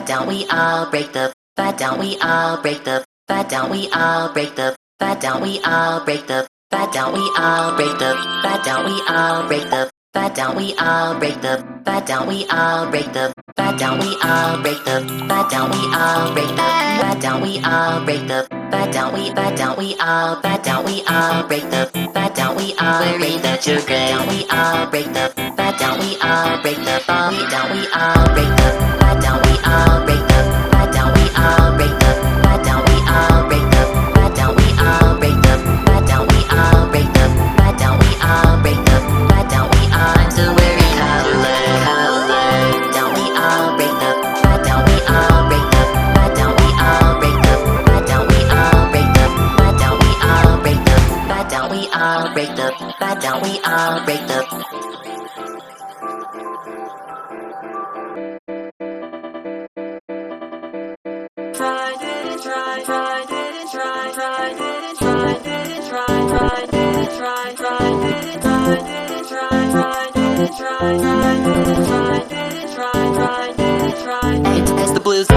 down, we all break the fat down, we all break the fat down, we all break the fat down, we all break the fat down, we all break the fat down, we all break the fat down, we all break the fat down, we all break the fat down, we all break the fat down, we all break the fat down, we all break the fat down, we fat down, we all fat down, we all break the fat down, we all break the sugar down, we all break the fat down, we all break the fall down, we all break the fat down, we all break the fat down, we all break the fat down, we all break the fat down, we all break the fat down, we all break the fat down, we all break the fat down, we all I'm still wearing color down, we all break the fat down, we all break the fat down, we all break the fat down, we all break the fat down, we all break the fat down, we all break the fat down, we all break the It's the blues.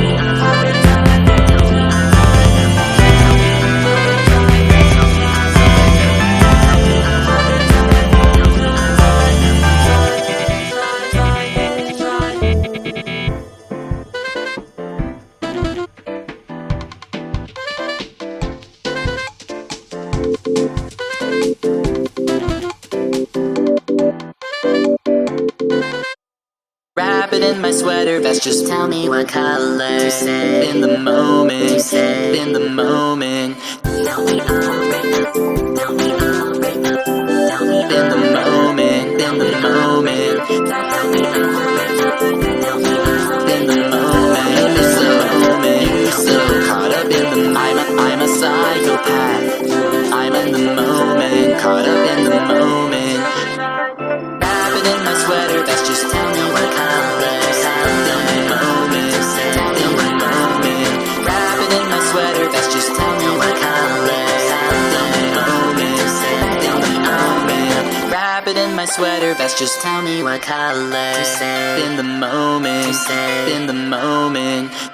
Wrap it in my sweater vest, just tell me what color to say. In the moment, to say. In the moment. Tell me all break up, tell me all break up, tell me in the moment, in the moment. Tell me all break up, tell me all in the moment, in the moment. You're so caught up in the I'm a psychopath. I'm in the moment, caught up in the moment. Wrap it in my sweater vest, just tell me what color. In the moment, in the moment. Wrap it in my sweater vest, just tell me what color. In the moment, in the moment. Wrap it in my sweater vest, just tell me what color. In the moment, in the moment.